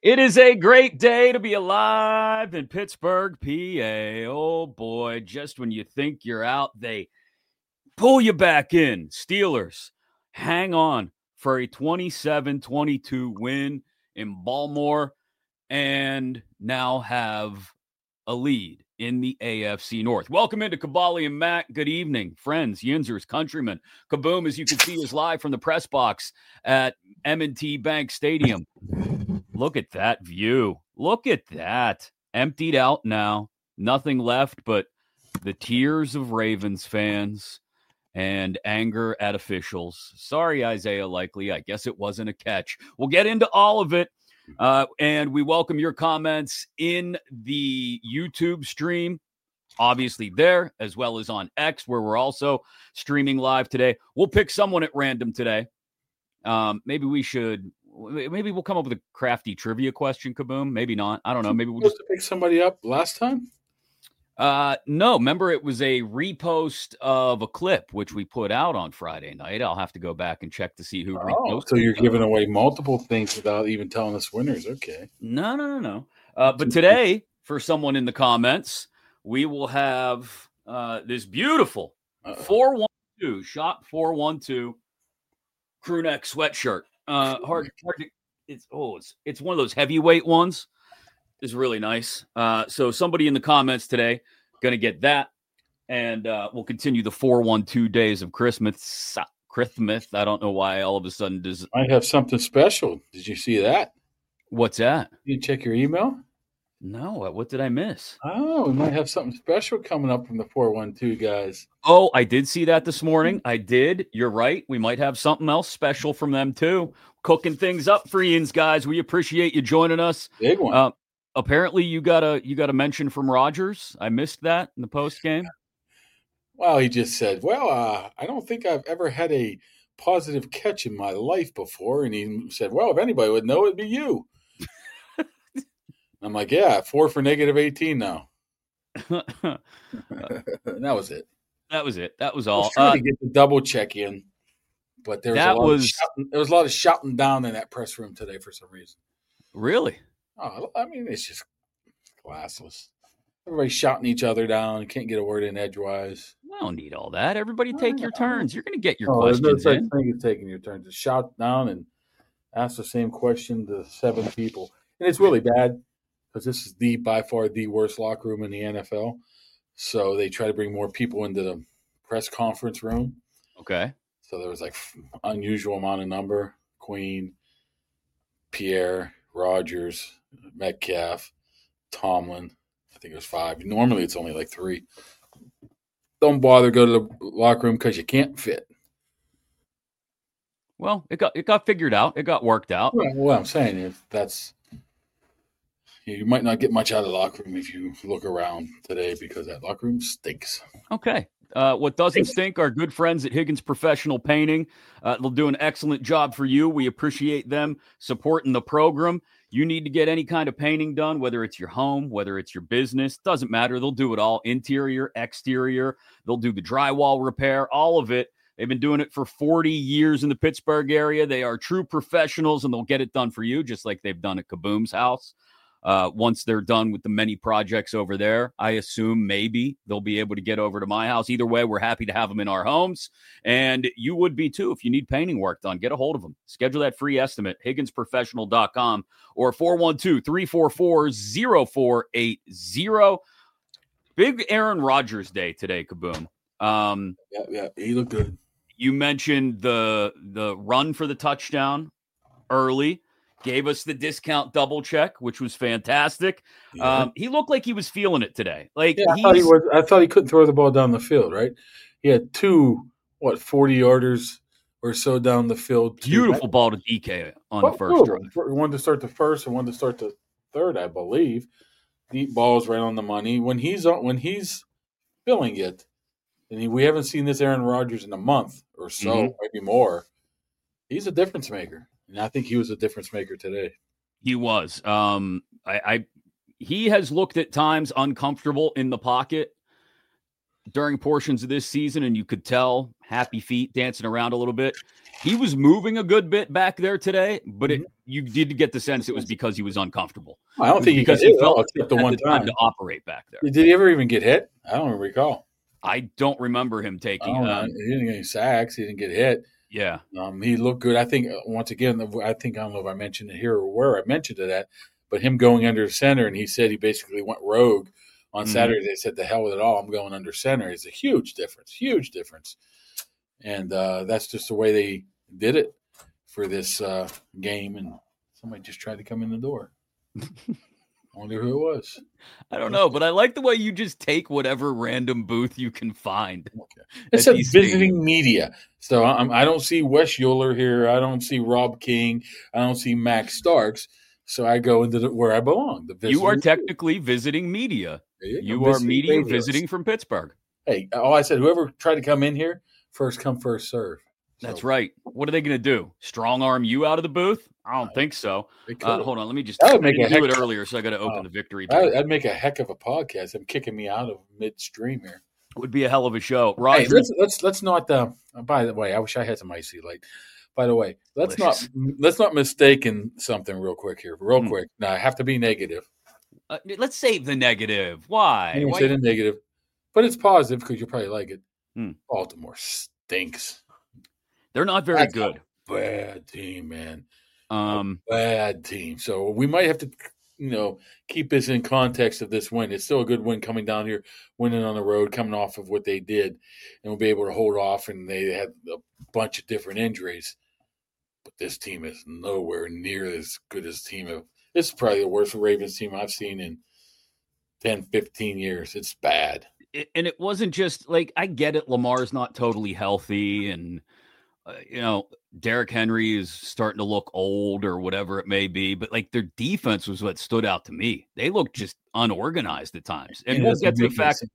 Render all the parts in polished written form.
It is a great day to be alive in Pittsburgh, PA. Oh boy, just when you think you're out, they pull you back in. Steelers hang on for a 27-22 win in Baltimore and now have a lead in the AFC North. Welcome into Kabali and Matt. Good evening, friends, Yinzers, countrymen. Kaboom, as you can see, is live from the press box at M&T Bank Stadium. Look at that view. Look at that. Emptied out now. Nothing left but the tears of Ravens fans and anger at officials. Sorry, Isaiah Likely. I guess it wasn't a catch. We'll get into all of it. And we welcome your comments in the YouTube stream, obviously there, as well as on X, where we're also streaming live today. We'll pick someone at random today. Maybe we'll come up with a crafty trivia question, Kaboom. Maybe not. I don't know. Maybe we'll just pick somebody up last time. No, remember it was a repost of a clip which we put out on Friday night. I'll have to go back and check to see who reposted. So you're giving away multiple things without even telling us winners. Okay. No. But today, for someone in the comments, we will have this beautiful 412 shop 412 crew neck sweatshirt. Hard to, it's one of those heavyweight ones. Is really nice. So somebody in the comments today going to get that, and we'll continue the 412 days of Christmas. I don't know why all of a sudden does. I have something special. Did you see that? What's that? You check your email? No. What did I miss? Oh, we might have something special coming up from the 412 guys. Oh, I did see that this morning. I did. You're right. We might have something else special from them too. Cooking things up for Ian's guys. We appreciate you joining us. Big one. Apparently, you got a mention from Rodgers. I missed that in the post game. Well, he just said, "Well, I don't think I've ever had a positive catch in my life before." And he said, "Well, if anybody would know, it'd be you." I'm like, "Yeah, 4 for -18 now." And that was it. That was it. That was all. I was trying to get the double check in, but there was a lot of shouting down in that press room today for some reason. Really? Oh, I mean, it's just classless. Everybody's shouting each other down. Can't get a word in edgewise. I don't need all that. Everybody take your turns. You're going to get your questions there's no in. thing as taking your turn. To shout down and ask the same question to 7 people. And it's really bad because this is by far the worst locker room in the NFL. So they try to bring more people into the press conference room. Okay. So there was like unusual amount of number. Queen, Pierre, Rodgers, Metcalf, Tomlin. I think it was 5. Normally it's only like 3. Don't bother go to the locker room because you can't fit. Well, it got figured out. It got worked out. Well, what I'm saying is you might not get much out of the locker room if you look around today because that locker room stinks. Okay. What doesn't stink are good friends at Higgins Professional Painting. They'll do an excellent job for you. We appreciate them supporting the program. You need to get any kind of painting done, whether it's your home, whether it's your business, doesn't matter. They'll do it all, interior, exterior. They'll do the drywall repair, all of it. They've been doing it for 40 years in the Pittsburgh area. They are true professionals, and they'll get it done for you, just like they've done at Kaboom's house. Once they're done with the many projects over there, I assume maybe they'll be able to get over to my house. Either way, we're happy to have them in our homes. And you would be too if you need painting work done. Get a hold of them. Schedule that free estimate, higginsprofessional.com or 412-344-0480. Big Aaron Rodgers day today, Kaboom. Yeah, he looked good. You mentioned the run for the touchdown early. Gave us the discount double check, which was fantastic. Yeah. He looked like he was feeling it today. Like I thought he couldn't throw the ball down the field. Right? He had 2 40-yarders or so down the field. Beautiful ball to DK on the first drive. One to start the first and one to start the third, I believe. Deep balls right on the money. When he's feeling it, and we haven't seen this Aaron Rodgers in a month or so, maybe more. He's a difference maker. And I think he was a difference maker today. He was. He has looked at times uncomfortable in the pocket. during portions of this season, and you could tell happy feet dancing around a little bit. He was moving a good bit back there today, but you did get the sense it was because he was uncomfortable. I don't think because he felt except the one time to operate back there. Did he ever even get hit? I don't recall. I don't remember him taking. He didn't get any sacks. He didn't get hit. Yeah. He looked good. I think once again, I don't know if I mentioned it here or where I mentioned it at, but him going under center, and he said he basically went rogue on Saturday. They said, "The hell with it all. I'm going under center." It's a huge difference, and that's just the way they did it for this game. And somebody just tried to come in the door. I wonder who it was. I don't know, but I like the way you just take whatever random booth you can find. Okay. It said visiting media. So I don't see Wes Euler here. I don't see Rob King. I don't see Max Starks. So I go into where I belong. You are technically visiting media. You are media visiting from Pittsburgh. Hey, all I said, whoever tried to come in here, first come, first serve. That's right. What are they going to do? Strong arm you out of the booth? I don't think so. Hold on. Let me just do it earlier, so I got to open the victory. I'd make a heck of a podcast. I'm kicking me out of midstream here. It would be a hell of a show. Roger, hey, let's not. By the way, I wish I had some icy light. By the way, let's not mistaken something real quick here. Quick. Now I have to be negative. Let's save the negative. Why? Why say the negative? But it's positive because you probably like it. Baltimore stinks. They're not very good. Bad team, man. Bad team. So we might have to, keep this in context of this win. It's still a good win coming down here, winning on the road, coming off of what they did, and we'll be able to hold off. And they had a bunch of different injuries, but this team is nowhere near as good as team of. This is probably the worst Ravens team I've seen in 10, 15 years. It's bad. And it wasn't just I get it. Lamar's not totally healthy, and Derrick Henry is starting to look old or whatever it may be, but their defense was what stood out to me. They looked just unorganized at times. And we'll get to the fact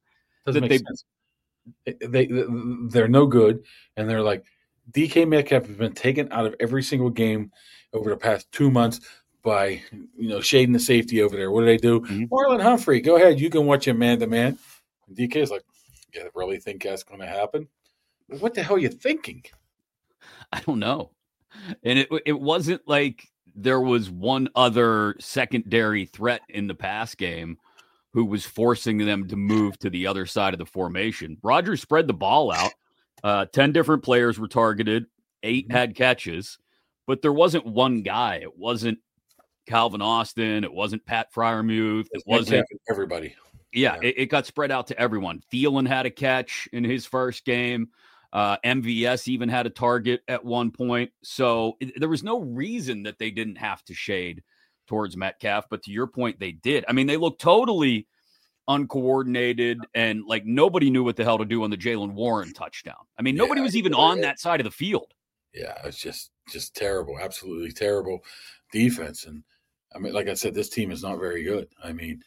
that they're no good. And they're like, DK Metcalf has been taken out of every single game over the past 2 months by, shading the safety over there. What do they do? Marlon Humphrey, go ahead. You can watch him man to man. And DK is like, you really think that's going to happen? What the hell are you thinking? I don't know. And it wasn't like there was one other secondary threat in the pass game who was forcing them to move to the other side of the formation. Rodgers spread the ball out. 10 different players were targeted. 8 had catches. But there wasn't one guy. It wasn't Calvin Austin. It wasn't Pat Freiermuth. It wasn't everybody. Yeah, it got spread out to everyone. Thielen had a catch in his first game. MVS even had a target at one point. So there was no reason that they didn't have to shade towards Metcalf. But to your point, they did. I mean, they looked totally uncoordinated and nobody knew what the hell to do on the Jaylen Warren touchdown. I mean, nobody was even on that side of the field. Yeah, it's just terrible. Absolutely terrible defense. And I mean, like I said, this team is not very good. I mean,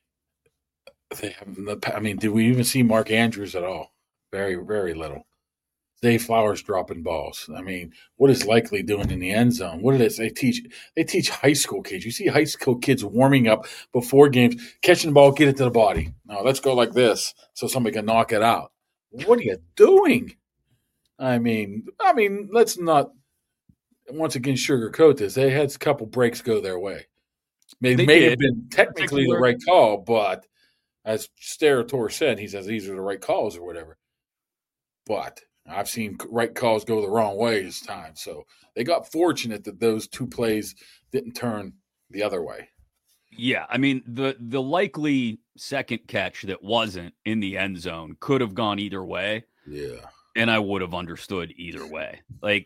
did we even see Mark Andrews at all? Very, very little. Dave Flowers dropping balls. I mean, what is Likely doing in the end zone? What do they teach? They teach high school kids. You see high school kids warming up before games, catching the ball, get it to the body. No, let's go like this so somebody can knock it out. What are you doing? I mean, let's not once again sugarcoat this. They had a couple breaks go their way. They may have been technically the right call, but as Sterator said, he says these are the right calls or whatever. But I've seen right calls go the wrong way this time. So they got fortunate that those 2 plays didn't turn the other way. Yeah, I mean, the likely second catch that wasn't in the end zone could have gone either way. Yeah. And I would have understood either way.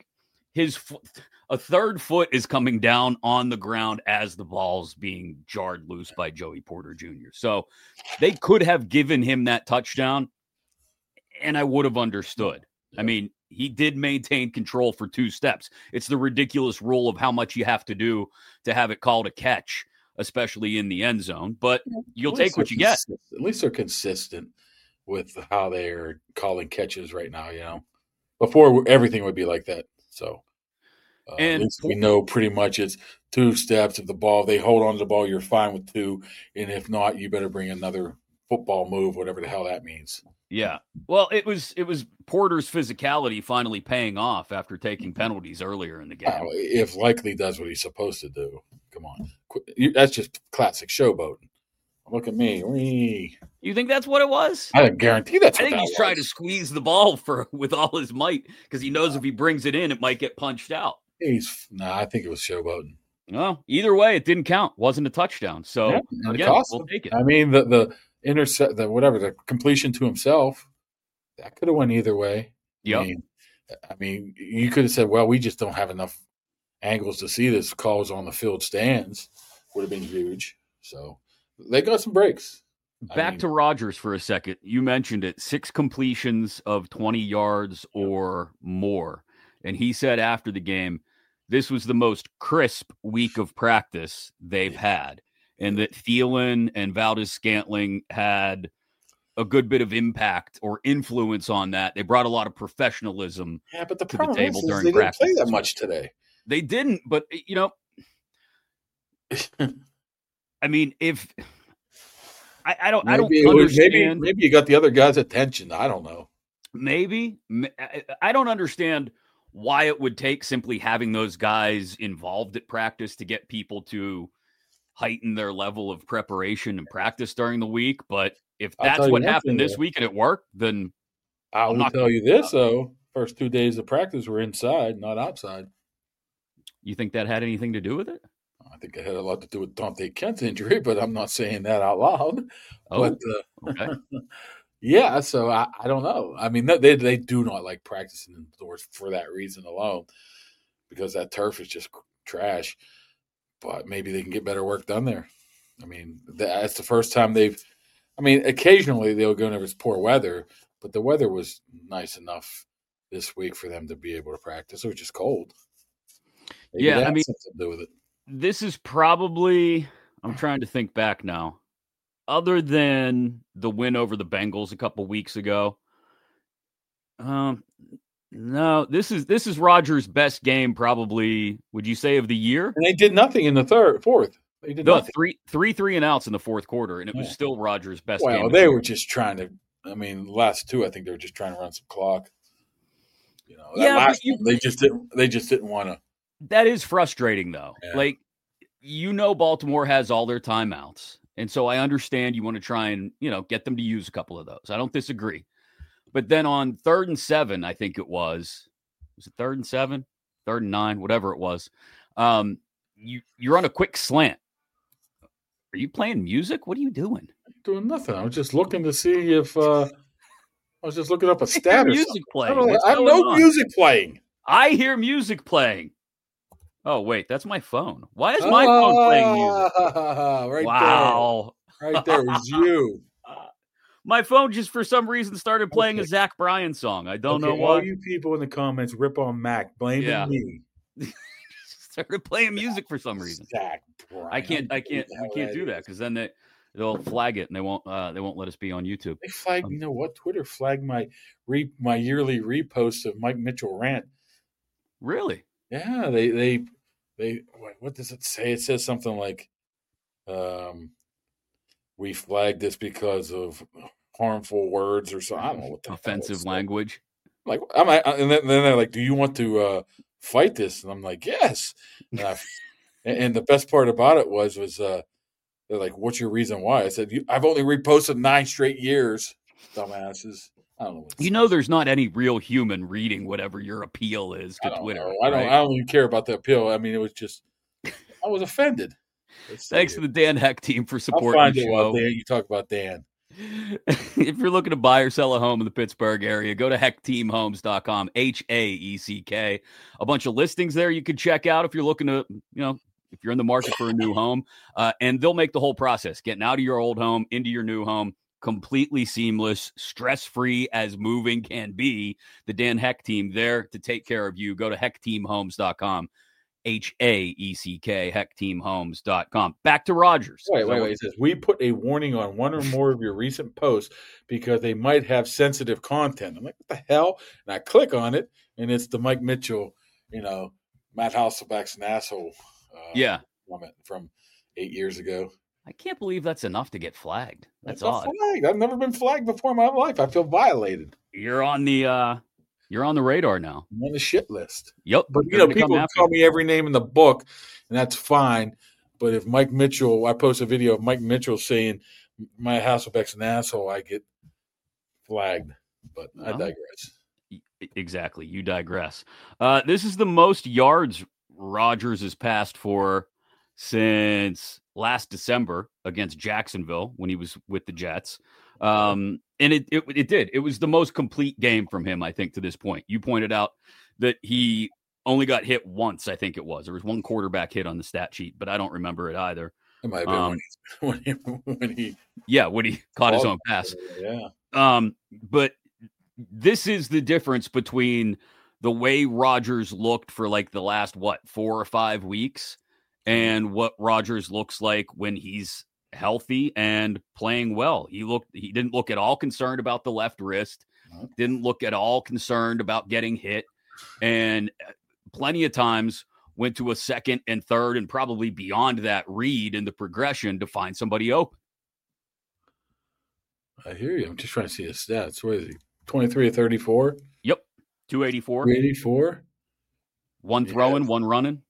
A third foot is coming down on the ground as the ball's being jarred loose by Joey Porter Jr. So they could have given him that touchdown, and I would have understood. I mean, he did maintain control for 2 steps. It's the ridiculous rule of how much you have to do to have it called a catch, especially in the end zone. But you'll take what you get. At least they're consistent with how they're calling catches right now, Before, everything would be like that. So at least we know pretty much it's 2 steps of the ball. They hold on to the ball, you're fine with 2. And if not, you better bring another football move, whatever the hell that means. Yeah. Well, it was Porter's physicality finally paying off after taking penalties earlier in the game. If Likely does what he's supposed to do, come on, that's just classic showboating. Look at me. Whee. You think that's what it was? I guarantee that's I what think he's trying to squeeze the ball with all his might because he knows if he brings it in, it might get punched out. I think it was showboating. Well, either way, it didn't count. Wasn't a touchdown. So again, we'll take it. I mean, the intercept, the completion to himself, that could have went either way. Yeah. I mean, you could have said, well, we just don't have enough angles to see this. Calls on the field stands would have been huge. So they got some breaks. Back to Rodgers for a second. You mentioned it, 6 completions of 20 yards or more. And he said after the game, this was the most crisp week of practice they've had. And that Thielen and Valdes-Scantling had a good bit of impact or influence on that. They brought a lot of professionalism but the to the table during they practice. They didn't play that much today. They didn't, but, I mean, if... I don't understand. Maybe you got the other guy's attention. I don't know. Maybe. I don't understand why it would take simply having those guys involved at practice to get people to heighten their level of preparation and practice during the week. But if that's what happened this week and it worked, then I will tell you this, though. First 2 days of practice were inside, not outside. You think that had anything to do with it? I think it had a lot to do with Dante Kent's injury, but I'm not saying that out loud. Oh, but, okay. Yeah, so I don't know. I mean, they do not like practicing indoors for that reason alone, because that turf is just trash. But maybe they can get better work done there. I mean, that's the first time occasionally they'll go if it's poor weather, but the weather was nice enough this week for them to be able to practice. It was just cold. Maybe I mean, something to do with it. This is probably, I'm trying to think back now, other than the win over the Bengals a couple weeks ago. No, this is Rodgers' best game, probably. Would you say of the year? And they did nothing in the fourth. They did nothing. three and outs in the fourth quarter, and it was still Rodgers' best game. Well, they were just trying to. I mean, the last 2, I think they were just trying to run some clock. They just didn't want to. That is frustrating, though. Yeah. Baltimore has all their timeouts. And so I understand you want to try and, get them to use a couple of those. I don't disagree. But then on 3rd and 7, I think it was it 3rd and 7, 3rd and 9, whatever it was. You're on a quick slant. Are you playing music? What are you doing? I'm doing nothing. I was just looking to see if I was just looking up a stat or music playing. I don't know music playing. I hear music playing. Oh, wait, that's my phone. Why is my phone playing music? Wow. Right there was you. My phone just for some reason started playing a Zach Bryan song. I don't know why. All you people in the comments rip on Mac, blaming me. Started playing music for some reason. Zach Bryan. We can't do that because then they'll flag it and they won't let us be on YouTube. They flagged, Twitter flagged my yearly repost of Mike Mitchell rant. Really? Yeah, they what does it say? It says something like, we flagged this because of harmful words or something. I don't know what the offensive language. Like, and then they're like, "Do you want to fight this?" And I'm like, "Yes." And the best part about it was they're like, "What's your reason why?" I said, "I've only reposted 9 straight years, dumbasses." I don't know. There's not any real human reading whatever your appeal is to Twitter. I don't even care about the appeal. I mean, it was just I was offended. Thanks to the Dan Heck team for supporting the show. Dan, you talk about Dan. If you're looking to buy or sell a home in the Pittsburgh area, go to heckteamhomes.com, HAECK. A bunch of listings there you can check out if you're looking to, if you're in the market for a new home. And they'll make the whole process, getting out of your old home, into your new home, completely seamless, stress-free as moving can be. The Dan Heck team there to take care of you. Go to heckteamhomes.com. HAECK, heckteamhomes.com. Back to Rodgers. Wait. It says, we put a warning on one or more of your recent posts because they might have sensitive content. I'm like, what the hell? And I click on it, and it's the Mike Mitchell, Matt Hasselbeck's an asshole comment from 8 years ago. I can't believe that's enough to get flagged. That's That's a odd. flag. I've never been flagged before in my life. I feel violated. You're on the radar now. I'm on the shit list. Yep. But They're gonna come people after call you. me every name in the book, and that's fine. But if Mike Mitchell, I post a video of Mike Mitchell saying my Hasselbeck's an asshole, I get flagged. But I digress. Exactly. You digress. This is the most yards Rodgers has passed for since last December against Jacksonville when he was with the Jets. And it did. It was the most complete game from him, I think, to this point. You pointed out that he only got hit once, I think it was. There was one quarterback hit on the stat sheet, but I don't remember it either. It might have been when he caught his own pass. Yeah. But this is the difference between the way Rodgers looked for like the last, 4 or 5 weeks and what Rodgers looks like when he's healthy and playing well. He didn't look at all concerned about the left wrist, didn't look at all concerned about getting hit, and plenty of times went to a second and third and probably beyond that read in the progression to find somebody open. I hear you. I'm just trying to see his stats. Where is he? 23 or 34? Yep. 284. 284? One throwing, one running.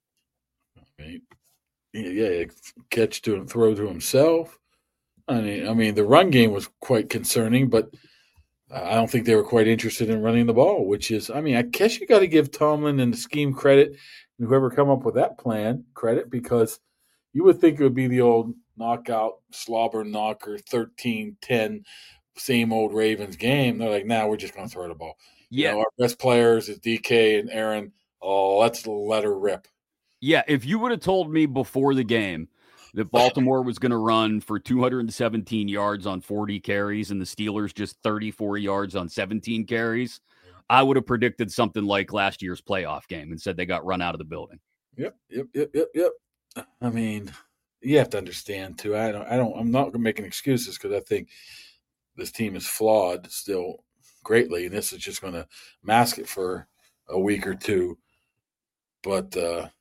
Yeah, catch to and throw to himself. I mean, the run game was quite concerning, but I don't think they were quite interested in running the ball, which is, I guess you got to give Tomlin and the scheme credit, and whoever come up with that plan credit, because you would think it would be the old knockout, slobber knocker, 13-10, same old Ravens game. They're like, we're just going to throw the ball. Yeah. Our best players is DK and Aaron. Oh, let's let her rip. Yeah, if you would have told me before the game that Baltimore was going to run for 217 yards on 40 carries and the Steelers just 34 yards on 17 carries, I would have predicted something like last year's playoff game and said they got run out of the building. Yep. I mean, you have to understand too. I'm not making excuses because I think this team is flawed still greatly, and this is just going to mask it for a week or two. But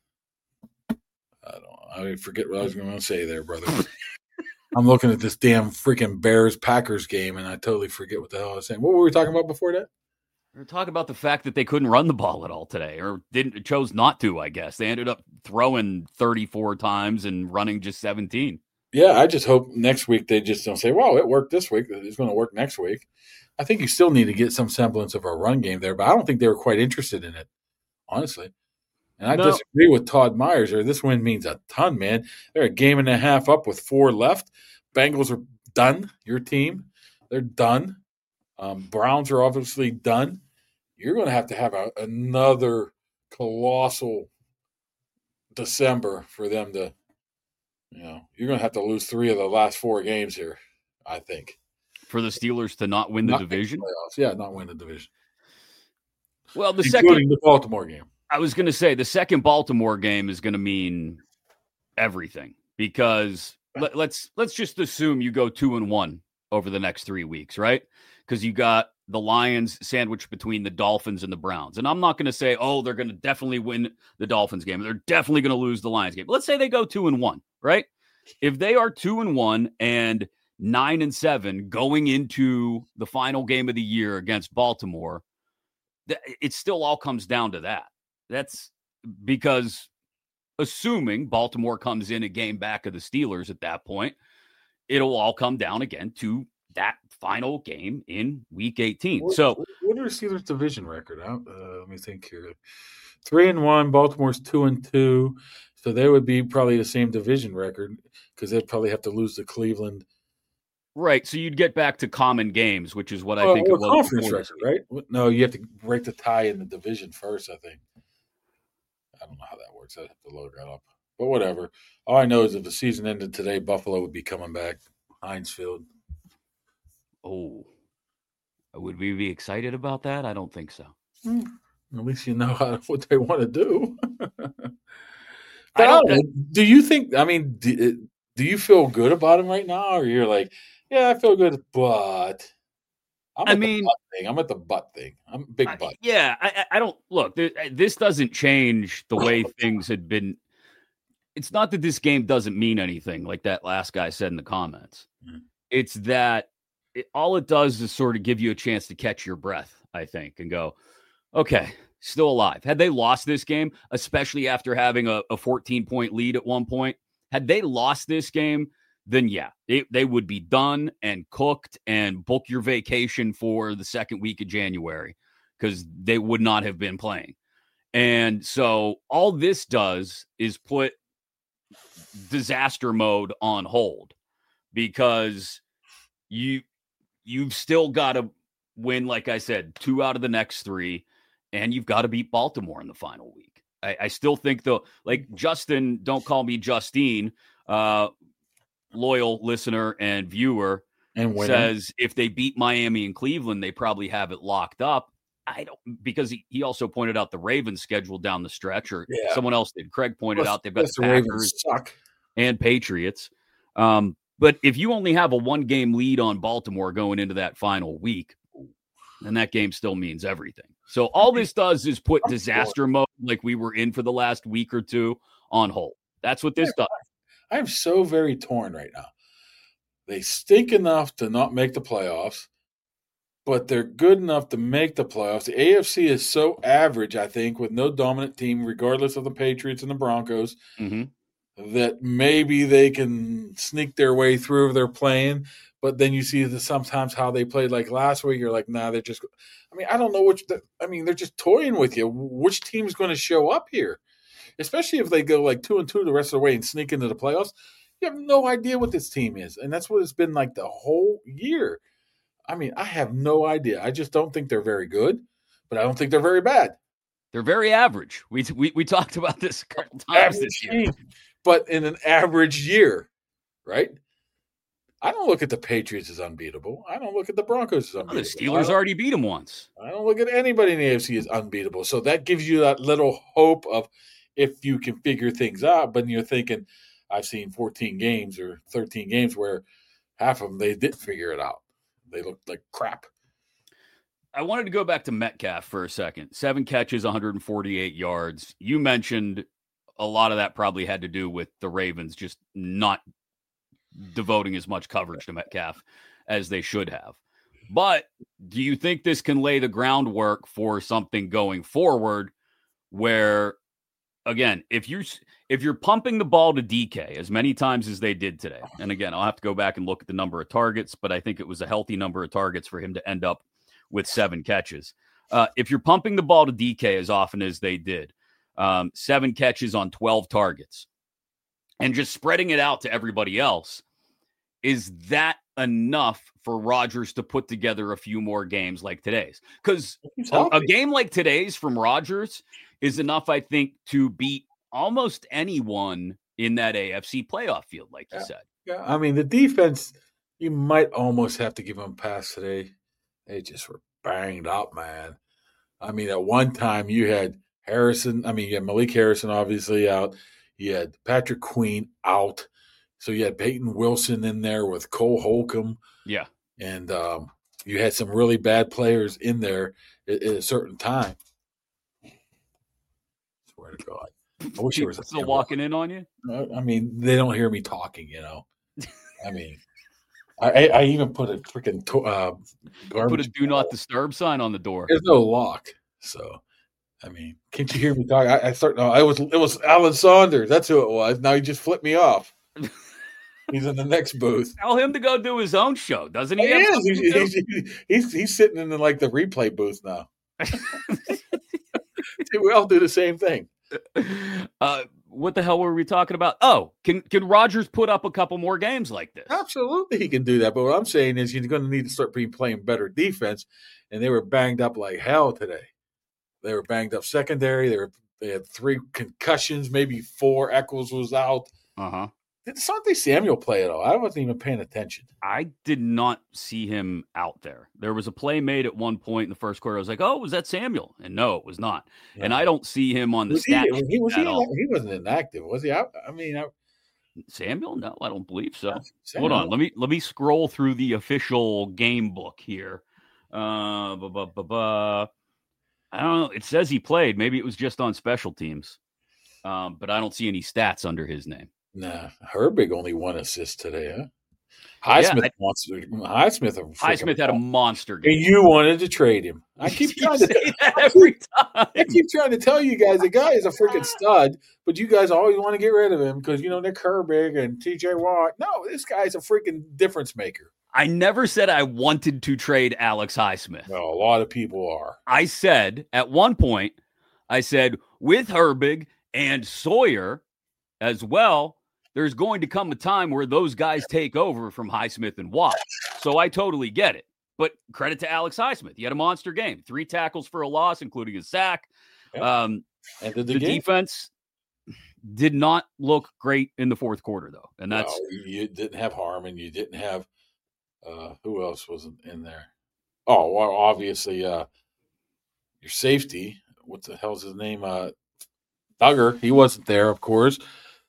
I forget what I was going to say there, brother. I'm looking at this damn freaking Bears-Packers game, and I totally forget what the hell I was saying. What were we talking about before that? We were talking about the fact that they couldn't run the ball at all today, or chose not to, I guess. They ended up throwing 34 times and running just 17. Yeah, I just hope next week they just don't say, well, it worked this week. It's going to work next week. I think you still need to get some semblance of a run game there, but I don't think they were quite interested in it, honestly. And I disagree with Todd Myers. This win means a ton, man. They're a game and a half up with 4 left. Bengals are done. Your team, they're done. Browns are obviously done. You're going to have another colossal December for them to, you're going to have to lose 3 of the last 4 games here, I think. For the Steelers to not win the division? Yeah, not win the division. Well, including the Baltimore game. I was going to say the second Baltimore game is going to mean everything because let's just assume you go 2-1 over the next 3 weeks, right? Because you got the Lions sandwiched between the Dolphins and the Browns. And I'm not going to say, they're going to definitely win the Dolphins game. They're definitely going to lose the Lions game. But let's say they go 2-1, right? If they are 2-1 and 9-7 going into the final game of the year against Baltimore, it still all comes down to that. That's because assuming Baltimore comes in a game back of the Steelers at that point, it'll all come down again to that final game in Week 18. What are the Steelers' division record? Let me think here. 3-1. Baltimore's 2-2. So they would be probably the same division record because they'd probably have to lose to Cleveland. Right. So you'd get back to common games, which is what I think it was. Conference record, right? No, you have to break the tie in the division first, I think. I don't know how that works. I'd have to load that up. But whatever. All I know is if the season ended today, Buffalo would be coming back. Heinz Field. Oh. Would we be excited about that? I don't think so. At least you know what they want to do. Do you think, do you feel good about him right now? Or you're like, yeah, I feel good, but I'm at the butt thing. I'm a big butt. Yeah, I don't look. This doesn't change the way things had been. it's not that this game doesn't mean anything, like that last guy said in the comments. Mm. It's that all it does is sort of give you a chance to catch your breath, I think, and go, okay, still alive. Had they lost this game, especially after having a 14-point lead at one point, had they lost this game, then yeah, they would be done and cooked and book your vacation for the second week of January because they would not have been playing. And so all this does is put disaster mode on hold because you've still got to win, like I said, 2 out of the next 3, and you've got to beat Baltimore in the final week. I still think, though, like Justin, don't call me Justine, loyal listener and viewer, and says if they beat Miami and Cleveland, they probably have it locked up. I don't, because he also pointed out the Ravens schedule down the stretch, or someone else did. Craig pointed out they've got the Packers and Patriots. But if you only have a 1-game lead on Baltimore going into that final week, then that game still means everything. So all this does is put disaster mode, like we were in for the last week or two, on hold. That's what this does. I'm so very torn right now. They stink enough to not make the playoffs, but they're good enough to make the playoffs. The AFC is so average, I think, with no dominant team, regardless of the Patriots and the Broncos, that maybe they can sneak their way through if they're playing. But then you see sometimes how they played like last week. You're like, nah, they're just – I mean, I don't know they're just toying with you. Which team's going to show up here? Especially if they go like 2-2 the rest of the way and sneak into the playoffs. You have no idea what this team is. And that's what it's been like the whole year. I mean, I have no idea. I just don't think they're very good, but I don't think they're very bad. They're very average. We talked about this a couple times this year. Team, but in an average year, right? I don't look at the Patriots as unbeatable. I don't look at the Broncos as unbeatable. The Steelers already beat them once. I don't look at anybody in the AFC as unbeatable. So that gives you that little hope of if you can figure things out. But you're thinking, I've seen 14 games or 13 games where half of them, they didn't figure it out. They looked like crap. I wanted to go back to Metcalf for a second. 7 catches, 148 yards. You mentioned a lot of that probably had to do with the Ravens just not devoting as much coverage to Metcalf as they should have. But do you think this can lay the groundwork for something going forward where, again, if you're pumping the ball to DK as many times as they did today, and again, I'll have to go back and look at the number of targets, but I think it was a healthy number of targets for him to end up with 7 catches. If you're pumping the ball to DK as often as they did, 7 catches on 12 targets, and just spreading it out to everybody else, is that enough for Rodgers to put together a few more games like today's? Because a game like today's from Rodgers is enough, I think, to beat almost anyone in that AFC playoff field, like you said. Yeah, I mean, the defense, you might almost have to give them a pass today. They just were banged up, man. I mean, at one time you had Harrison. I mean, you had Malik Harrison obviously out. You had Patrick Queen out. So you had Peyton Wilson in there with Cole Holcomb. Yeah. And you had some really bad players in there at a certain time. Swear to God. I wish there was still walking in on you. I mean, they don't hear me talking, you know. I mean, I even put a freaking put a do not disturb sign on the door. There's no lock, so I mean, can't you hear me talk? It was Alan Saunders. That's who it was. Now he just flipped me off. He's in the next booth. Tell him to go do his own show, doesn't he? He's sitting in like the replay booth now. We all do the same thing. What the hell were we talking about? Oh, can Rodgers put up a couple more games like this? Absolutely, he can do that. But what I'm saying is, you're going to need to start playing better defense. And they were banged up like hell today. They were banged up secondary. They had 3 concussions, maybe 4. Eccles was out. Did Asante Samuel play at all? I wasn't even paying attention. I did not see him out there. There was a play made at one point in the first quarter. I was like, oh, was that Samuel? And no, it was not. Yeah. And I don't see him on the stat sheet at all. He wasn't inactive, was he? Samuel? No, I don't believe so. Hold on. Let me scroll through the official game book here. I don't know. It says he played. Maybe it was just on special teams. but I don't see any stats under his name. Nah, Herbig only 1 assist today, huh? Yeah, Highsmith had a monster game. And you wanted to trade him. I keep trying to say that every time. I keep trying to tell you guys the guy is a freaking stud, but you guys always want to get rid of him because Nick Herbig and TJ Watt. No, this guy's a freaking difference maker. I never said I wanted to trade Alex Highsmith. No, a lot of people are. I said at one point, with Herbig and Sawyer as well, there's going to come a time where those guys take over from Highsmith and Watt. So I totally get it. But credit to Alex Highsmith. He had a monster game. 3 tackles for a loss, including a sack. Yeah. The defense did not look great in the fourth quarter, though. And that's you didn't have Harmon. You didn't have who else was in there? Oh, well, obviously your safety. What the hell's his name? Duggar. He wasn't there, of course.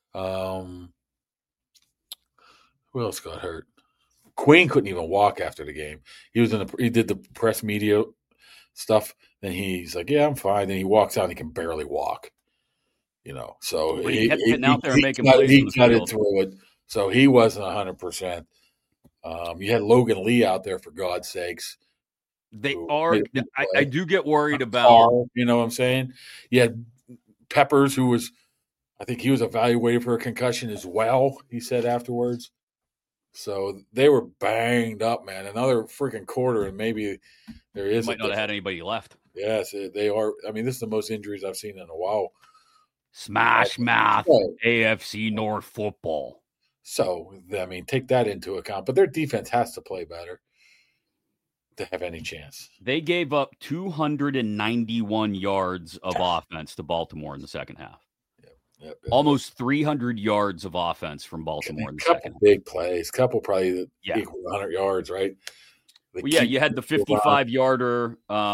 Who else got hurt? Queen couldn't even walk after the game. He did the press media stuff. Then he's like, "Yeah, I'm fine." Then he walks out and he can barely walk. So he kept getting out there and making plays. He got it through it. So he wasn't 100%. You had Logan Lee out there, for God's sakes. They are. I do get worried about. You know what I'm saying? You had Peppers, who was, I think he was evaluated for a concussion as well. He said afterwards. So they were banged up, man. Another freaking quarter, and maybe there is. Might not have had anybody left. Yes, they are. I mean, this is the most injuries I've seen in a while. Smash mouth, AFC North football. So, I mean, take that into account. But their defense has to play better to have any chance. They gave up 291 yards of offense to Baltimore in the second half. Yep. Almost 300 yards of offense from Baltimore in the second half. Big plays. Couple probably equal 100 yards, right? You had the 55-yarder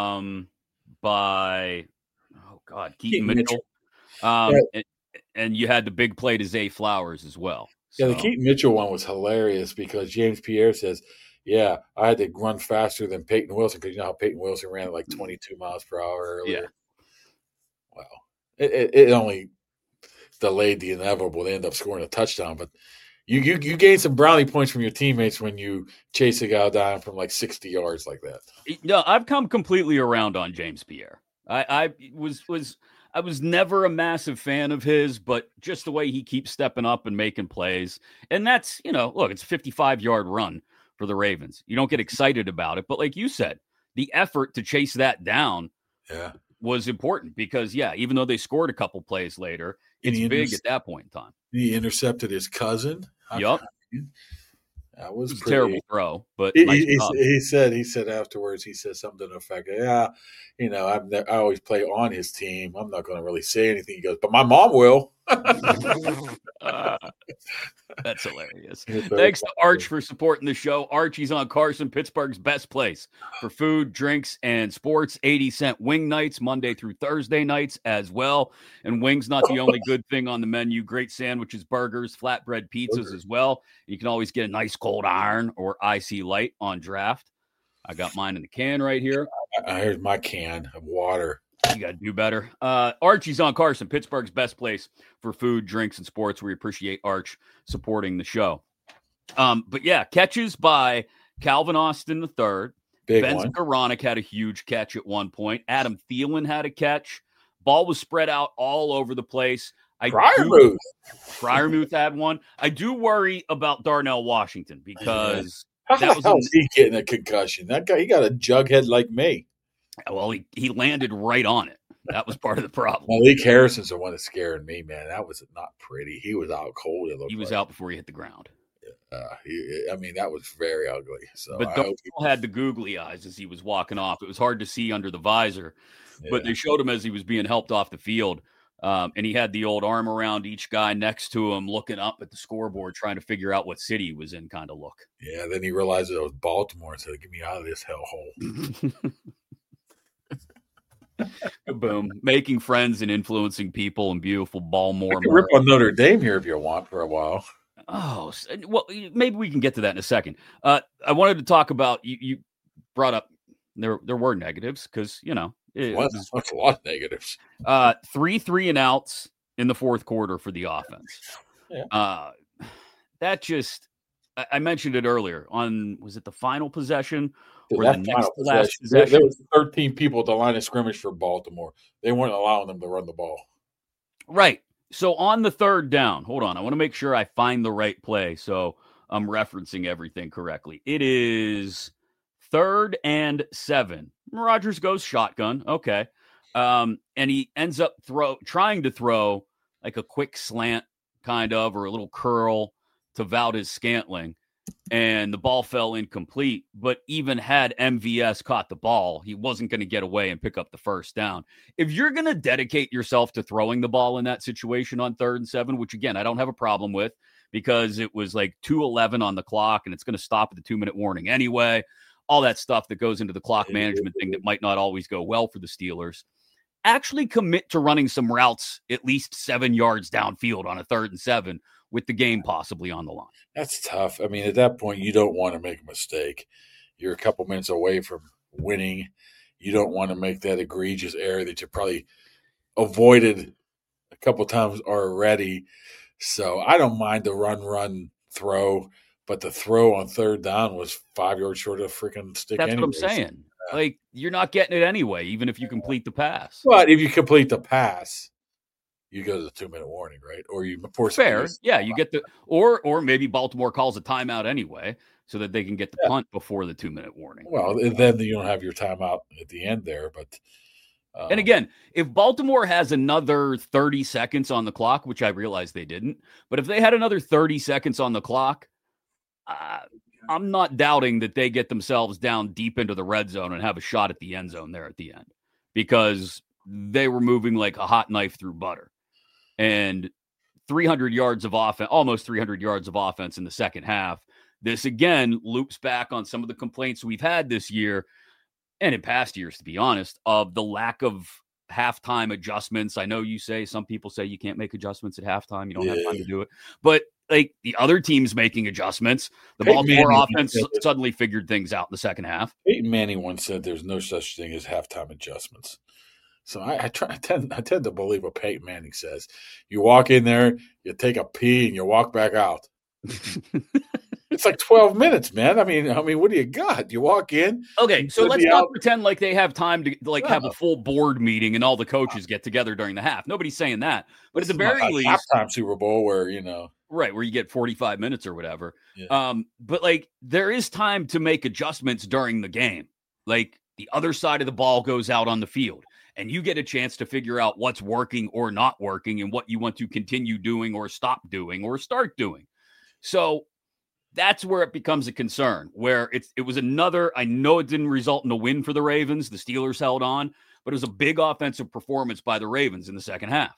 by, Keaton Mitchell. And you had the big play to Zay Flowers as well. Yeah, the Keaton Mitchell one was hilarious because James Pierre says, "Yeah, I had to run faster than Peyton Wilson because you know how Peyton Wilson ran at like 22 miles per hour earlier." Yeah. Well, it only delayed the inevitable. They end up scoring a touchdown, but you gain some brownie points from your teammates when you chase a guy down from like 60 yards like that. No, I've come completely around on James Pierre. I was never a massive fan of his, but just the way he keeps stepping up and making plays. And that's, look, it's a 55-yard run for the Ravens. You don't get excited about it. But like you said, the effort to chase that down was important because, even though they scored a couple plays later, it's big at that point in time. He intercepted his cousin. Yep. That was a terrible throw, but he said afterwards, he said something to the effect, I always play on his team. I'm not going to really say anything. He goes, but my mom will. That's hilarious. Thanks to Arch for supporting the show. Archie's on Carson, Pittsburgh's best place for food, drinks, and sports. 80-cent wing nights, Monday through Thursday nights as well. And wings, not the only good thing on the menu. Great sandwiches, burgers, flatbread pizzas as well. You can always get a nice cold iron or icy light on draft. I got mine in the can right here. Here's my can of water. You got to do better. Archie's on Carson, Pittsburgh's best place for food, drinks, and sports. We appreciate Arch supporting the show. Catches by Calvin Austin III. Ben Skowronek had a huge catch at one point. Adam Thielen had a catch. Ball was spread out all over the place. Freiermuth had one. I do worry about Darnell Washington because how the hell is he getting a concussion? That guy, he got a jughead like me. Well, he landed right on it. That was part of the problem. Malik Harrison's the one that's scaring me, man. That was not pretty. He was out cold. He was out before he hit the ground. That was very ugly. So, but Darnell had the googly eyes as he was walking off. It was hard to see under the visor, but they showed him as he was being helped off the field. And he had the old arm around each guy next to him, looking up at the scoreboard, trying to figure out what city he was in kind of look. Yeah, then he realized it was Baltimore and said, "Get me out of this hellhole." Boom. Making friends and influencing people in beautiful Baltimore. Rip on Notre Dame here if you want for a while. Oh, well, maybe we can get to that in a second. I wanted to talk about, you brought up, there were negatives because, That's a lot of negatives. 3 3-and-outs in the fourth quarter for the offense. Yeah. That just, I mentioned it earlier on, was it the final possession or That the final next to last there possession? was 13 people at the line of scrimmage for Baltimore. They weren't allowing them to run the ball. Right. So on the third down, hold on. I want to make sure I find the right play so I'm referencing everything correctly. It is 3rd and 7. Rodgers goes shotgun. Okay. And he ends up trying to throw like a quick slant kind of, or a little curl to Valdez-Scantling. And the ball fell incomplete. But even had MVS caught the ball, he wasn't going to get away and pick up the first down. If you're going to dedicate yourself to throwing the ball in that situation on 3rd and 7, which again, I don't have a problem with because it was like 2:11 on the clock and it's going to stop at the 2-minute warning anyway, all that stuff that goes into the clock management thing that might not always go well for the Steelers. Actually commit to running some routes at least 7 yards downfield on a 3rd and 7 with the game possibly on the line. That's tough. I mean, at that point, you don't want to make a mistake. You're a couple minutes away from winning. You don't want to make that egregious error that you probably avoided a couple times already. So I don't mind the run, throw, but the throw on 3rd down was 5 yards short of a freaking stick. That's what I'm saying. Like, you're not getting it anyway, even if you complete the pass. But if you complete the pass, you go to the 2-minute warning, right? Or you force fair, yeah. You get the or maybe Baltimore calls a timeout anyway, so that they can get the punt before the 2-minute warning. Well, then you don't have your timeout at the end there, but. And again, if Baltimore has another 30 seconds on the clock, which I realize they didn't, but if they had another 30 seconds on the clock, I'm not doubting that they get themselves down deep into the red zone and have a shot at the end zone there at the end, because they were moving like a hot knife through butter. And 300 yards of offense, almost 300 yards of offense in the second half. This again loops back on some of the complaints we've had this year and in past years, to be honest, of the lack of halftime adjustments. I know some people say you can't make adjustments at halftime. You don't have time to do it. But like the other team's making adjustmment. The Baltimore offense suddenly figured things out in the second half. Peyton Manning once said there's no such thing as halftime adjustments. So I tend to believe what Peyton Manning says. You walk in there, you take a pee, and you walk back out. It's like 12 minutes, man. I mean, what do you got? You walk in. Okay, so let's not pretend like they have time to have a full board meeting and all the coaches get together during the half. Nobody's saying that. But at the very least, halftime Super Bowl where, right, where you get 45 minutes or whatever. Yeah. But like there is time to make adjustments during the game. Like the other side of the ball goes out on the field. And you get a chance to figure out what's working or not working and what you want to continue doing or stop doing or start doing. So that's where it becomes a concern, where it was another, I know it didn't result in a win for the Ravens. The Steelers held on, but it was a big offensive performance by the Ravens in the second half.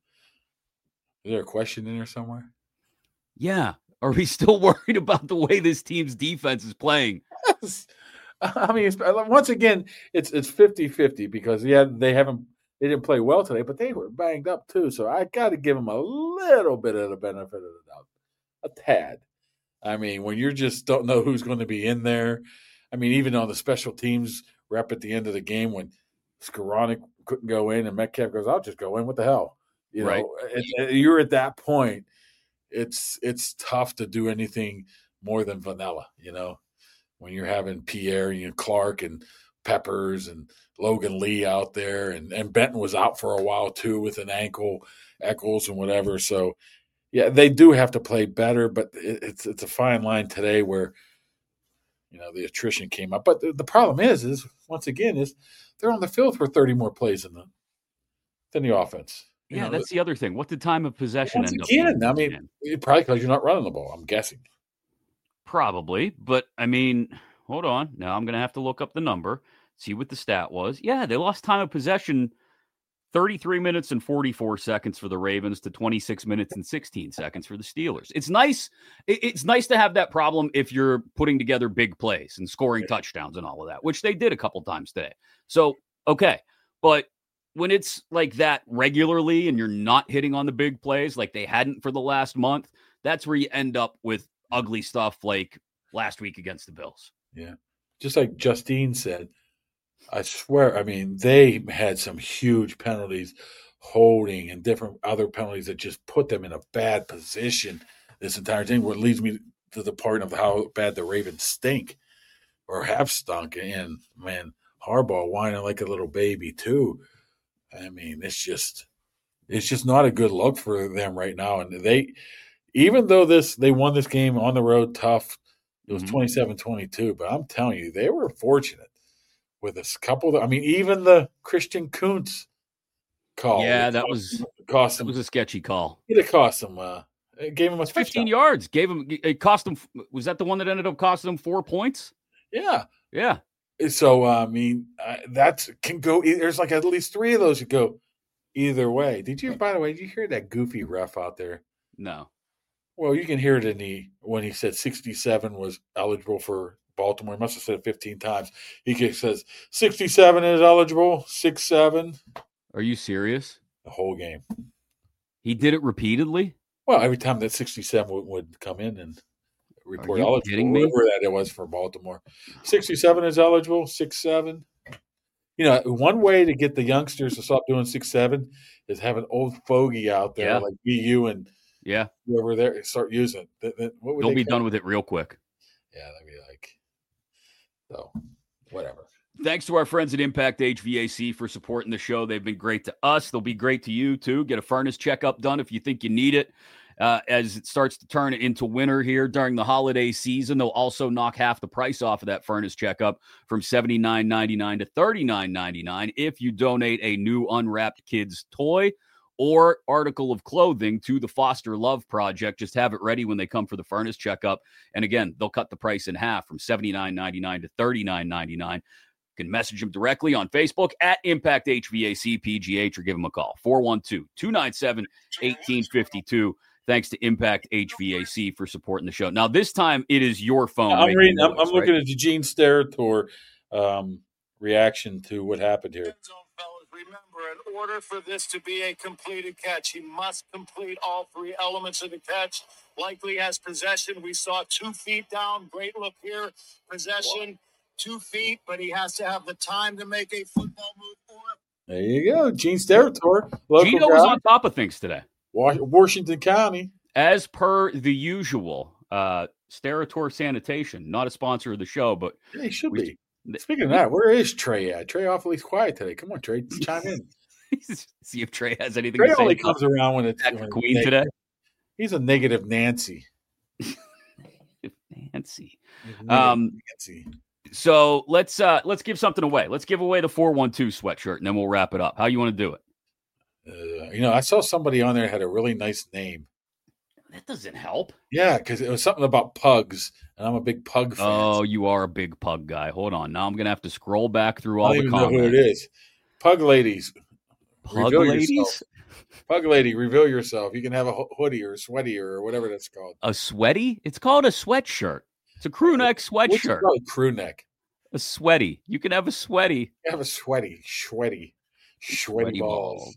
Is there a question in there somewhere? Yeah. Are we still worried about the way this team's defense is playing? Yes. I mean, once again, it's 50-50 because they didn't play well today, but they were banged up too. So I got to give them a little bit of the benefit of the doubt, a tad. I mean, when you just don't know who's going to be in there. I mean, even on the special teams rep at the end of the game when Skoranek couldn't go in and Metcalf goes, "I'll just go in. What the hell?" Right. You're at that point. It's tough to do anything more than vanilla, when you're having Pierre and Clark and Peppers and Logan Lee out there, and Benton was out for a while too with an ankle, Eccles and whatever. So, yeah, they do have to play better, but it's a fine line today where, the attrition came up. But the problem is once again, they're on the field for 30 more plays than the offense. Yeah, that's the other thing. What did time of possession end up being? I mean, probably because you're not running the ball, I'm guessing. Probably, but I mean, hold on. Now I'm going to have to look up the number, see what the stat was. Yeah, they lost time of possession 33 minutes and 44 seconds for the Ravens to 26 minutes and 16 seconds for the Steelers. It's nice. It's nice to have that problem if you're putting together big plays and scoring touchdowns and all of that, which they did a couple times today. So, okay. But when it's like that regularly and you're not hitting on the big plays like they hadn't for the last month, that's where you end up with ugly stuff like last week against the Bills. Yeah. Just like Justine said, I swear, I mean, they had some huge penalties holding and different other penalties that just put them in a bad position this entire thing. What leads me to the part of how bad the Ravens stink or have stunk. And man, Harbaugh whining like a little baby too. I mean, it's just not a good look for them right now. And they, even though they won this game on the road tough, it was 27-22, but I'm telling you, they were fortunate with a couple of, I mean, even the Christian Kuntz call. Yeah, that was a sketchy call. It cost him, it gave him a 15 yards. It cost him. Was that the one that ended up costing him 4 points? Yeah. Yeah. So, I mean, that can go, there's like at least 3 of those that go either way. By the way, did you hear that goofy ref out there? No. Well, you can hear it when he said 67 was eligible for Baltimore. He must have said it 15 times. He says 67 is eligible, 6-7. Are you serious? The whole game. He did it repeatedly? Well, every time that 67 would come in and report eligible, whatever that it was for Baltimore. 67 is eligible, 6-7. You know, one way to get the youngsters to stop doing 6-7 is have an old fogey out there like BU and whoever there start using it. They'll be done with it real quick. Yeah, that'd be like, so whatever. Thanks to our friends at Impact HVAC for supporting the show. They've been great to us. They'll be great to you, too. Get a furnace checkup done if you think you need it. As it starts to turn into winter here during the holiday season, they'll also knock half the price off of that furnace checkup from $79.99 to $39.99 if you donate a new unwrapped kid's toy or article of clothing to the Foster Love Project. Just have it ready when they come for the furnace checkup. And again, they'll cut the price in half from $79.99 to $39.99. You can message them directly on Facebook at Impact HVAC PGH or give them a call, 412-297-1852. Thanks to Impact HVAC for supporting the show. Now, this time it is your phone. I'm looking at the Gene Steratore reaction to what happened here. Remember, in order for this to be a completed catch, he must complete all 3 elements of the catch. Likely has possession. We saw 2 feet down. Great look here. Possession, 2 feet, but he has to have the time to make a football move. There you go. Gene Steratore. Gino was on top of things today. Washington County. As per the usual, Steratore Sanitation, not a sponsor of the show, but they should be. Speaking of that, where is Trey at? Trey awfully quiet today. Come on, Trey, chime in. See if Trey has anything Trey to say. Only comes around when it's Queen today. He's a negative Nancy. Nancy. So let's give something away. Let's give away the 412 sweatshirt, and then we'll wrap it up. How you want to do it? I saw somebody on there that had a really nice name. That doesn't help. Yeah, because it was something about pugs, and I'm a big pug fan. Oh, you are a big pug guy. Hold on. Now I'm going to have to scroll back through all the comments. I don't even know who it is. Pug ladies. Pug ladies? Yourself. Pug lady, reveal yourself. You can have a hoodie or a sweaty or whatever that's called. A sweaty? It's called a sweatshirt. It's a crew neck sweatshirt. What's it called? Crew neck. A sweaty. You can have a sweaty. You have a sweaty balls.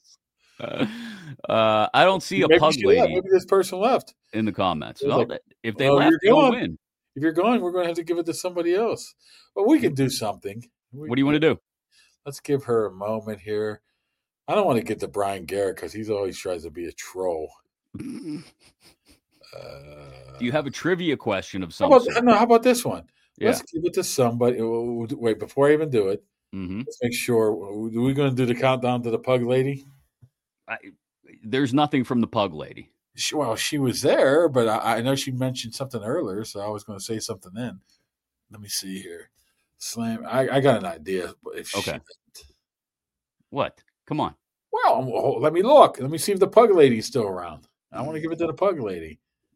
I don't see a pug lady. Maybe this person left in the comments. Well, like, if they left, they'll win. If you're going, we're going to have to give it to somebody else. But we can do something. What do you want to do? Let's give her a moment here. I don't want to get to Brian Garrett because he's always tries to be a troll. Do you have a trivia question of some sort? How about this one? Yeah. Let's give it to somebody. Wait, before I even do it, let's make sure. Are we going to do the countdown to the pug lady? There's nothing from the pug lady. She was there, but I know she mentioned something earlier, so I was going to say something then. Let me see here. Slam. I got an idea. Okay. What? Come on. Well, let me look. Let me see if the pug lady's still around. I want to give it to the pug lady.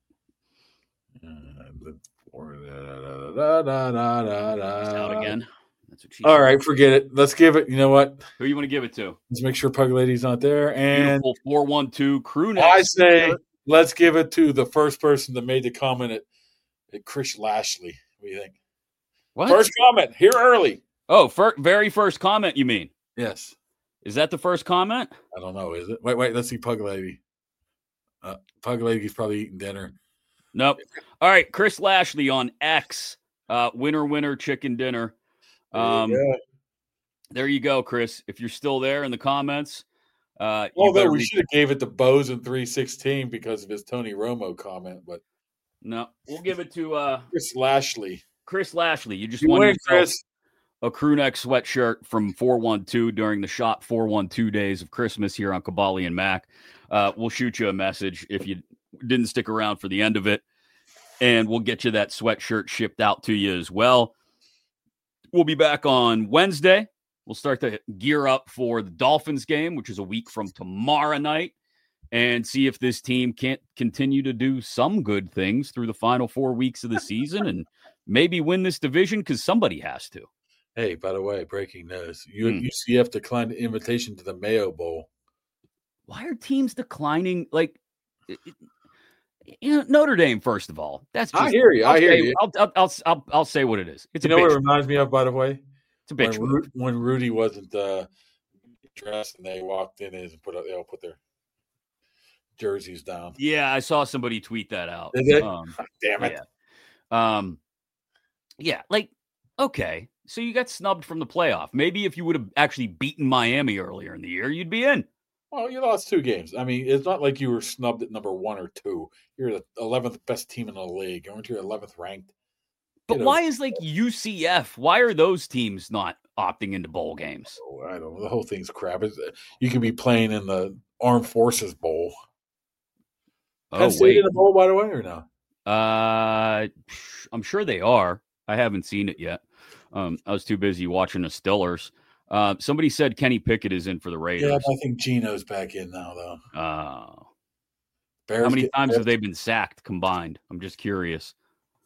Out again. That's what all right, forget it. Let's give it. You know what? Who you want to give it to? Let's make sure Pug Lady's not there. And 412 crew neck. I say let's give it to the first person that made the comment at Chris Lashley. What do you think? What? First comment here early. Oh, very first comment. You mean? Yes. Is that the first comment? I don't know. Is it? Wait. Let's see. Pug Lady. Pug Lady's probably eating dinner. Nope. All right, Chris Lashley on X. Winner chicken dinner. There you go, Chris. If you're still there in the comments, Although we should have gave it to Bose in 316 because of his Tony Romo comment, but no, we'll give it to Chris Lashley. Chris Lashley, you just won yourself a crew neck sweatshirt from 412 during the Shop 412 days of Christmas here on Kabali and Mac. We'll shoot you a message if you didn't stick around for the end of it, and we'll get you that sweatshirt shipped out to you as well. We'll be back on Wednesday. We'll start to gear up for the Dolphins game, which is a week from tomorrow night, and see if this team can't continue to do some good things through the final 4 weeks of the season and maybe win this division, because somebody has to. Hey, by the way, breaking news. UCF declined the invitation to the Mayo Bowl. Why are teams declining? Like, Notre Dame, first of all. That's just, I hear you. I'll say what it is. It's you know what it reminds me of, by the way? It's a bitch. When Rudy wasn't dressed and they walked in and they all put their jerseys down. Yeah, I saw somebody tweet that out. Damn it. Yeah, like, okay. So you got snubbed from the playoff. Maybe if you would have actually beaten Miami earlier in the year, you'd be in. Well, you lost 2 games. I mean, it's not like you were snubbed at number 1 or 2. You're the 11th best team in the league. Aren't you 11th ranked? But why is like UCF? Why are those teams not opting into bowl games? Oh, I don't know. The whole thing's crap. You could be playing in the Armed Forces Bowl. Penn State in the bowl, by the way, or no? I'm sure they are. I haven't seen it yet. I was too busy watching the Stillers. Somebody said Kenny Pickett is in for the Raiders. Yeah, I think Geno's back in now, though. How many times have they been sacked combined? I'm just curious.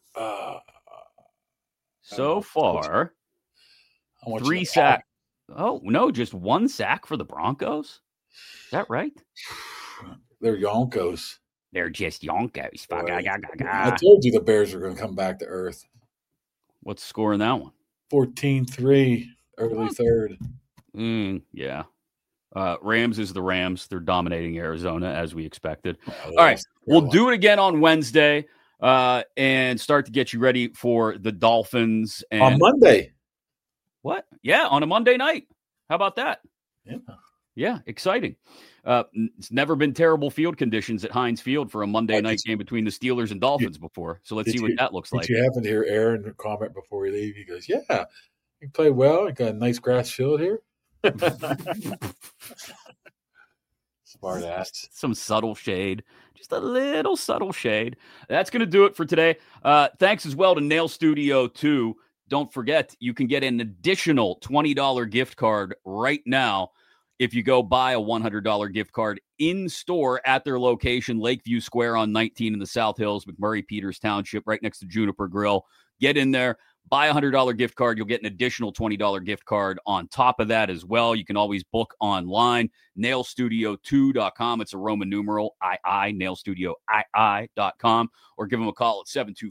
So far, 3 sacks. Oh, no, just 1 sack for the Broncos? Is that right? They're Yonkos. They're just Yonkos. I told you the Bears are going to come back to earth. What's the score in that one? 14-3, early third. Yeah. Rams is the Rams. They're dominating Arizona, as we expected. All right. We'll do it again on Wednesday and start to get you ready for the Dolphins. And on Monday. What? Yeah, on a Monday night. How about that? Yeah, exciting. It's never been terrible field conditions at Heinz Field for a Monday night game between the Steelers and Dolphins before. So let's see what that looks like. Did you happen to hear Aaron comment before we leave? He goes, yeah, you play well. You got a nice grass field here. Smart ass. Some subtle shade. Just a little subtle shade. That's going to do it for today. Thanks as well to Nail Studio 2. Don't forget, you can get an additional $20 gift card right now if you go buy a $100 gift card in store at their location, Lakeview Square on 19 in the South Hills, McMurray Peters Township, right next to Juniper Grill. Get in there, buy a $100 gift card. You'll get an additional $20 gift card on top of that as well. You can always book online, nailstudio2.com. It's a Roman numeral, II, nailstudio.com, or give them a call at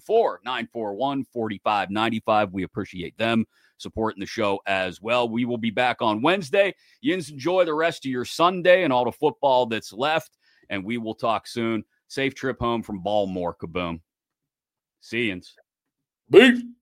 724-941-4595. We appreciate them supporting the show as well. We will be back on Wednesday. Yins, enjoy the rest of your Sunday and all the football that's left, and we will talk soon. Safe trip home from Baltimore, Kaboom. See yins. Peace.